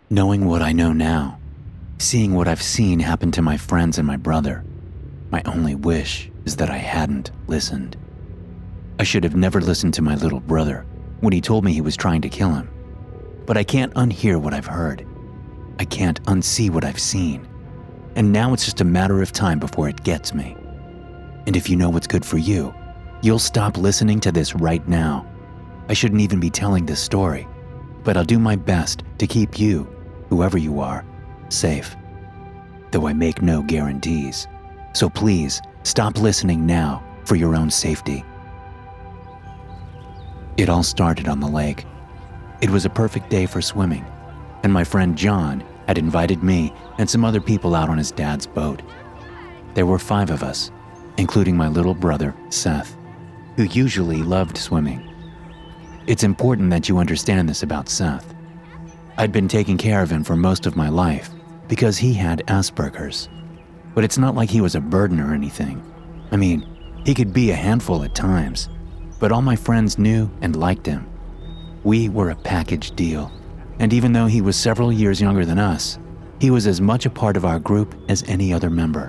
Knowing what I know now, seeing what I've seen happen to my friends and my brother, my only wish is that I hadn't listened. I should have never listened to my little brother when he told me he was trying to kill him. But I can't unhear what I've heard. I can't unsee what I've seen. And now it's just a matter of time before it gets me. And if you know what's good for you, you'll stop listening to this right now. I shouldn't even be telling this story, but I'll do my best to keep you, whoever you are, safe. Though I make no guarantees. So please, stop listening now for your own safety. It all started on the lake. It was a perfect day for swimming, and my friend John had invited me and some other people out on his dad's boat. There were 5 of us, including my little brother, Seth, who usually loved swimming. It's important that you understand this about Seth. I'd been taking care of him for most of my life because he had Asperger's. But it's not like he was a burden or anything. I mean, he could be a handful at times, but all my friends knew and liked him. We were a package deal, and even though he was several years younger than us, he was as much a part of our group as any other member.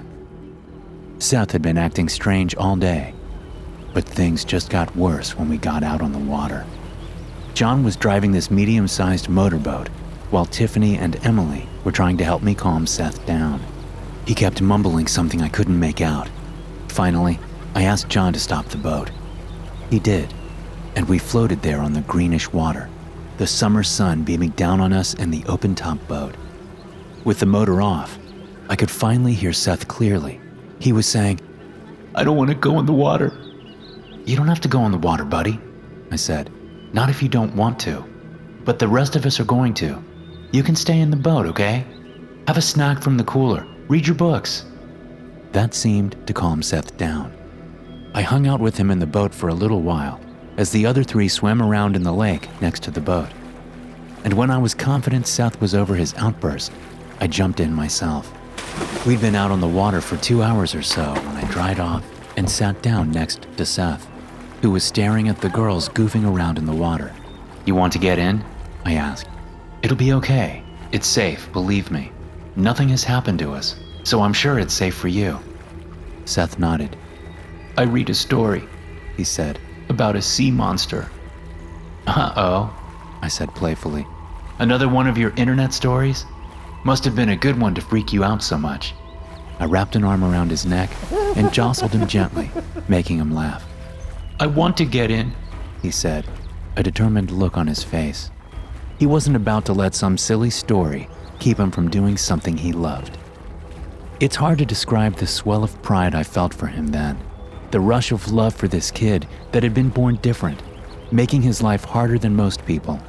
Seth had been acting strange all day, but things just got worse when we got out on the water. John was driving this medium-sized motorboat, while Tiffany and Emily were trying to help me calm Seth down. He kept mumbling something I couldn't make out. Finally, I asked John to stop the boat. He did, and we floated there on the greenish water, the summer sun beaming down on us in the open-top boat. With the motor off, I could finally hear Seth clearly. He was saying, "I don't want to go in the water." "You don't have to go in the water, buddy," I said. "Not if you don't want to. But the rest of us are going to. You can stay in the boat, okay? Have a snack from the cooler. Read your books." That seemed to calm Seth down. I hung out with him in the boat for a little while as the other 3 swam around in the lake next to the boat. And when I was confident Seth was over his outburst, I jumped in myself. We'd been out on the water for 2 hours or so when I dried off and sat down next to Seth, who was staring at the girls goofing around in the water. "You want to get in?" I asked. "It'll be okay. It's safe, believe me. Nothing has happened to us, so I'm sure it's safe for you." Seth nodded. "I read a story," he said, "about a sea monster." "Uh-oh," I said playfully. "Another one of your internet stories? Must have been a good one to freak you out so much." I wrapped an arm around his neck and jostled him gently, making him laugh. "I want to get in," he said, a determined look on his face. He wasn't about to let some silly story keep him from doing something he loved. It's hard to describe the swell of pride I felt for him then, the rush of love for this kid that had been born different, making his life harder than most people.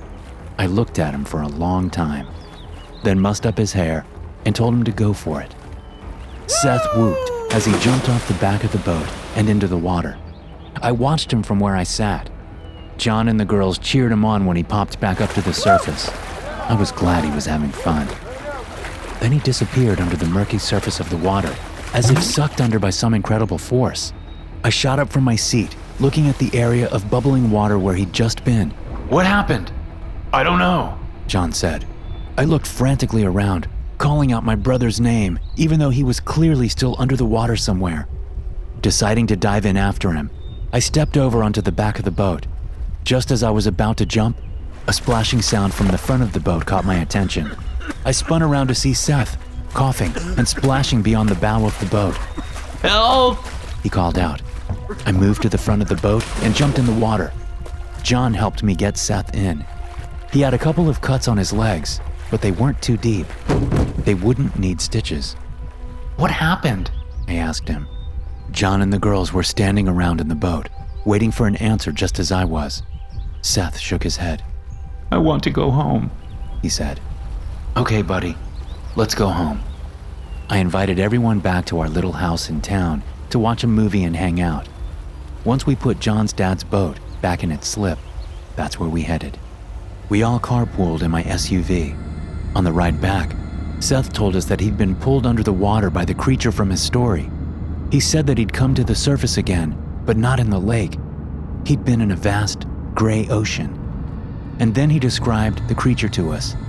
I looked at him for a long time, then mussed up his hair and told him to go for it. Seth whooped as he jumped off the back of the boat and into the water. I watched him from where I sat. John and the girls cheered him on when he popped back up to the surface. I was glad he was having fun. Then he disappeared under the murky surface of the water, as if sucked under by some incredible force. I shot up from my seat, looking at the area of bubbling water where he'd just been. "What happened?" "I don't know," John said. I looked frantically around, calling out my brother's name, even though he was clearly still under the water somewhere. Deciding to dive in after him, I stepped over onto the back of the boat. Just as I was about to jump, a splashing sound from the front of the boat caught my attention. I spun around to see Seth, coughing and splashing beyond the bow of the boat. "Help!" he called out. I moved to the front of the boat and jumped in the water. John helped me get Seth in. He had a couple of cuts on his legs, but they weren't too deep. They wouldn't need stitches. "What happened?" I asked him. John and the girls were standing around in the boat, waiting for an answer just as I was. Seth shook his head. "I want to go home," he said. "Okay, buddy, let's go home." I invited everyone back to our little house in town to watch a movie and hang out. Once we put John's dad's boat back in its slip, that's where we headed. We all carpooled in my SUV. On the ride back, Seth told us that he'd been pulled under the water by the creature from his story. He said that he'd come to the surface again, but not in the lake. He'd been in a vast, gray ocean. And then he described the creature to us.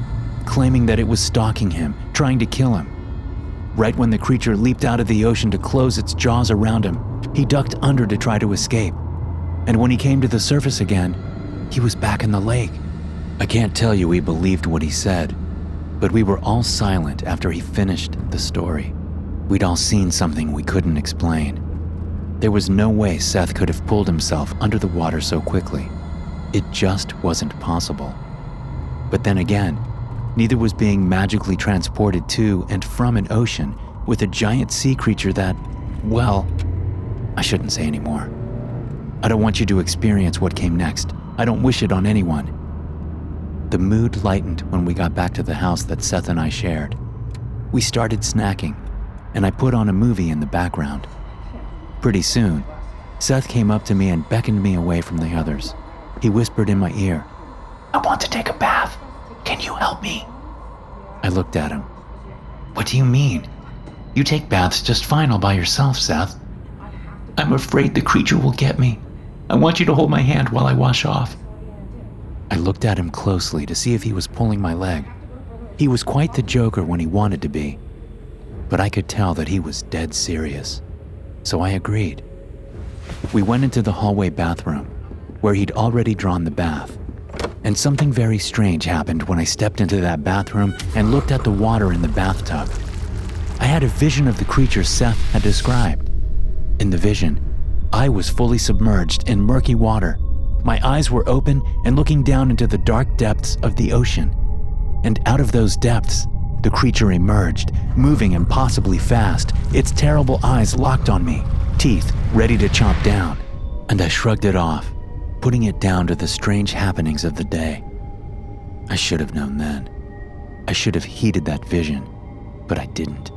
claiming that it was stalking him, trying to kill him. Right when the creature leaped out of the ocean to close its jaws around him, he ducked under to try to escape. And when he came to the surface again, he was back in the lake. I can't tell you we believed what he said, but we were all silent after he finished the story. We'd all seen something we couldn't explain. There was no way Seth could have pulled himself under the water so quickly. It just wasn't possible. But then again, neither was being magically transported to and from an ocean with a giant sea creature that, well, I shouldn't say anymore. I don't want you to experience what came next. I don't wish it on anyone. The mood lightened when we got back to the house that Seth and I shared. We started snacking, and I put on a movie in the background. Pretty soon, Seth came up to me and beckoned me away from the others. He whispered in my ear, "I want to take a bath. Can you help me?" I looked at him. "What do you mean? You take baths just fine all by yourself, Seth." "I'm afraid the creature will get me. I want you to hold my hand while I wash off." I looked at him closely to see if he was pulling my leg. He was quite the joker when he wanted to be, but I could tell that he was dead serious, so I agreed. We went into the hallway bathroom, where he'd already drawn the bath, and something very strange happened when I stepped into that bathroom and looked at the water in the bathtub. I had a vision of the creature Seth had described. In the vision, I was fully submerged in murky water. My eyes were open and looking down into the dark depths of the ocean. And out of those depths, the creature emerged, moving impossibly fast, its terrible eyes locked on me, teeth ready to chomp down. And I shrugged it off, putting it down to the strange happenings of the day. I should have known then. I should have heeded that vision, but I didn't.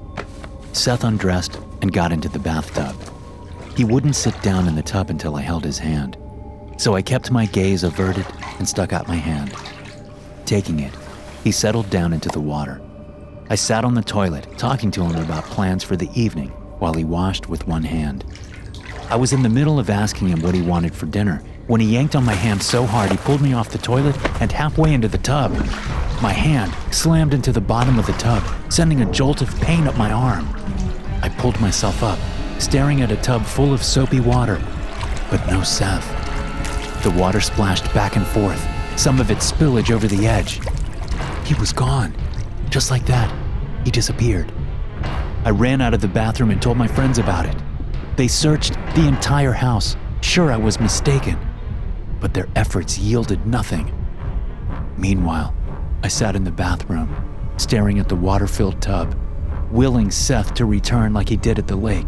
Seth undressed and got into the bathtub. He wouldn't sit down in the tub until I held his hand, so I kept my gaze averted and stuck out my hand. Taking it, he settled down into the water. I sat on the toilet, talking to him about plans for the evening while he washed with one hand. I was in the middle of asking him what he wanted for dinner when he yanked on my hand so hard he pulled me off the toilet and halfway into the tub. My hand slammed into the bottom of the tub, sending a jolt of pain up my arm. I pulled myself up, staring at a tub full of soapy water, but no Seth. The water splashed back and forth, some of its spillage over the edge. He was gone. Just like that, he disappeared. I ran out of the bathroom and told my friends about it. They searched the entire house, sure I was mistaken, but their efforts yielded nothing. Meanwhile, I sat in the bathroom, staring at the water-filled tub, willing Seth to return like he did at the lake.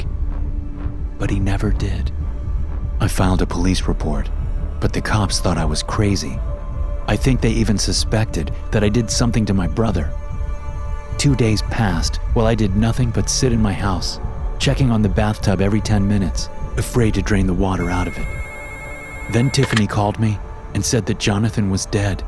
But he never did. I filed a police report, but the cops thought I was crazy. I think they even suspected that I did something to my brother. 2 days passed while I did nothing but sit in my house, checking on the bathtub every 10 minutes, afraid to drain the water out of it. Then Tiffany called me and said that Jonathan was dead.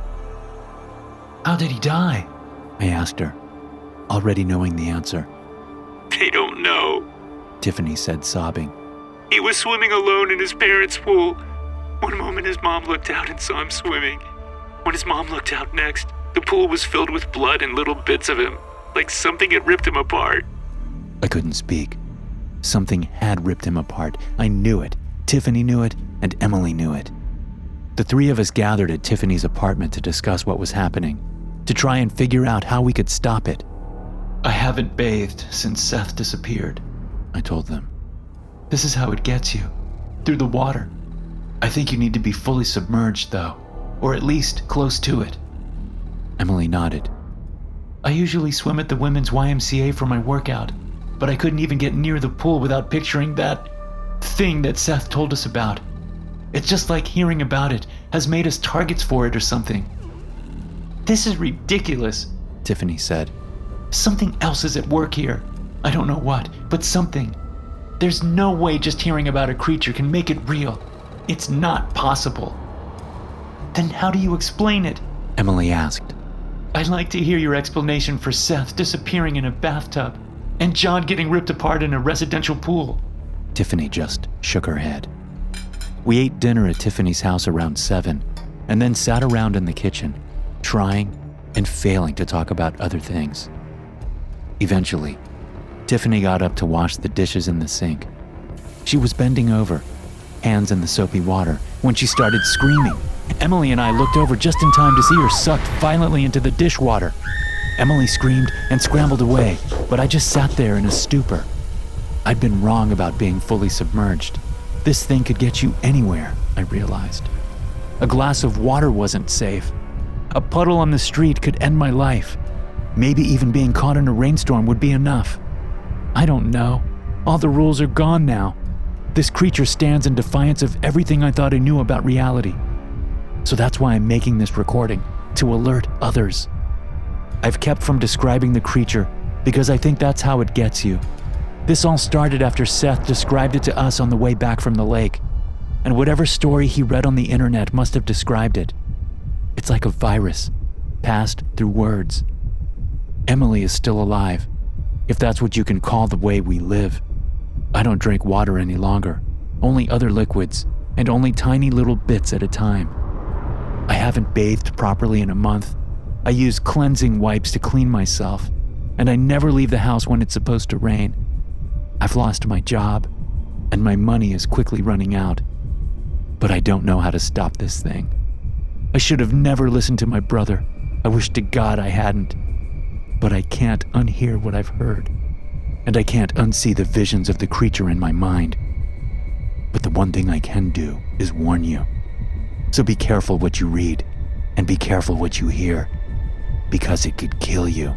"How did he die?" I asked her, already knowing the answer. "They don't know," Tiffany said, sobbing. "He was swimming alone in his parents' pool. One moment his mom looked out and saw him swimming. When his mom looked out next, the pool was filled with blood and little bits of him, like something had ripped him apart." I couldn't speak. Something had ripped him apart. I knew it. Tiffany knew it, and Emily knew it. The three of us gathered at Tiffany's apartment to discuss what was happening, to try and figure out how we could stop it. "I haven't bathed since Seth disappeared," I told them. "This is how it gets you, through the water. I think you need to be fully submerged, though, or at least close to it." Emily nodded. "I usually swim at the Women's YMCA for my workout, but I couldn't even get near the pool without picturing that thing that Seth told us about. It's just like hearing about it has made us targets for it or something." "This is ridiculous," Tiffany said. "Something else is at work here. I don't know what, but something. There's no way just hearing about a creature can make it real. It's not possible." "Then how do you explain it?" Emily asked. "I'd like to hear your explanation for Seth disappearing in a bathtub and John getting ripped apart in a residential pool." Tiffany just shook her head. We ate dinner at Tiffany's house around 7 and then sat around in the kitchen, trying and failing to talk about other things. Eventually, Tiffany got up to wash the dishes in the sink. She was bending over, hands in the soapy water, when she started screaming. Emily and I looked over just in time to see her sucked violently into the dishwater. Emily screamed and scrambled away, but I just sat there in a stupor. I'd been wrong about being fully submerged. This thing could get you anywhere, I realized. A glass of water wasn't safe. A puddle on the street could end my life. Maybe even being caught in a rainstorm would be enough. I don't know. All the rules are gone now. This creature stands in defiance of everything I thought I knew about reality. So that's why I'm making this recording, to alert others. I've kept from describing the creature because I think that's how it gets you. This all started after Seth described it to us on the way back from the lake, and whatever story he read on the internet must have described it. It's like a virus, passed through words. Emily is still alive, if that's what you can call the way we live. I don't drink water any longer, only other liquids, and only tiny little bits at a time. I haven't bathed properly in a month. I use cleansing wipes to clean myself, and I never leave the house when it's supposed to rain. I've lost my job, and my money is quickly running out. But I don't know how to stop this thing. I should have never listened to my brother. I wish to God I hadn't. But I can't unhear what I've heard, and I can't unsee the visions of the creature in my mind. But the one thing I can do is warn you. So be careful what you read, and be careful what you hear, because it could kill you.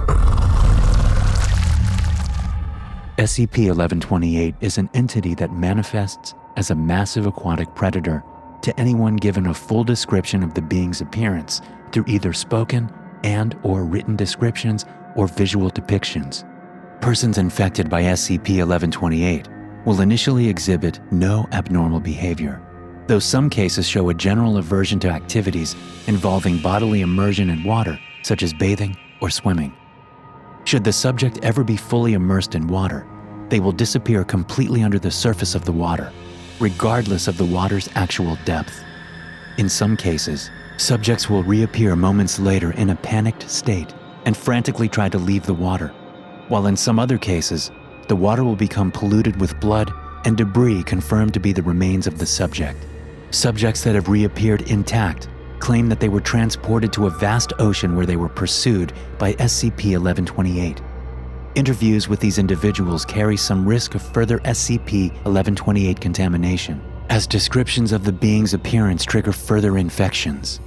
SCP-1128 is an entity that manifests as a massive aquatic predator to anyone given a full description of the being's appearance through either spoken and/or written descriptions or visual depictions. Persons infected by SCP-1128 will initially exhibit no abnormal behavior, though some cases show a general aversion to activities involving bodily immersion in water, such as bathing or swimming. Should the subject ever be fully immersed in water, they will disappear completely under the surface of the water, regardless of the water's actual depth. In some cases, subjects will reappear moments later in a panicked state and frantically try to leave the water, while in some other cases, the water will become polluted with blood and debris confirmed to be the remains of the subject. Subjects that have reappeared intact claim that they were transported to a vast ocean where they were pursued by SCP-1128. Interviews with these individuals carry some risk of further SCP-1128 contamination, as descriptions of the being's appearance trigger further infections.